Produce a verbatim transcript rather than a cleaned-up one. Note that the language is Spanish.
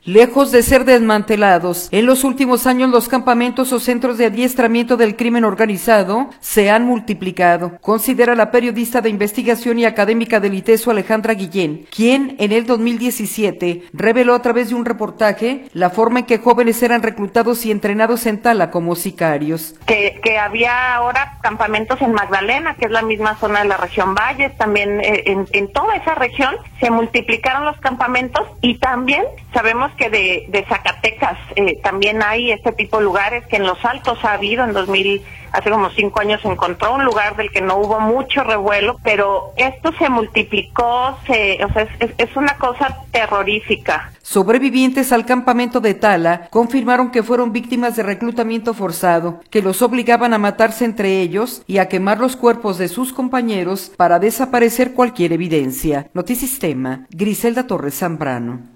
Lejos de ser desmantelados, en los últimos años los campamentos o centros de adiestramiento del crimen organizado se han multiplicado, considera la periodista de investigación y académica del ITESO Alejandra Guillén, quien en el dos mil diecisiete reveló a través de un reportaje la forma en que jóvenes eran reclutados y entrenados en Tala como sicarios. Que, que había ahora campamentos en Magdalena, que es la misma zona de la región Valles, también eh, en, en toda esa región se multiplicaron los campamentos y también sabemos que de, de Zacatecas eh, también hay este tipo de lugares, que en Los Altos ha habido, en dos mil, hace como cinco años se encontró un lugar del que no hubo mucho revuelo, pero esto se multiplicó, se, o sea, es, es una cosa terrorífica. Sobrevivientes al campamento de Tala confirmaron que fueron víctimas de reclutamiento forzado, que los obligaban a matarse entre ellos y a quemar los cuerpos de sus compañeros para desaparecer cualquier evidencia. Notisistema, Griselda Torres Zambrano.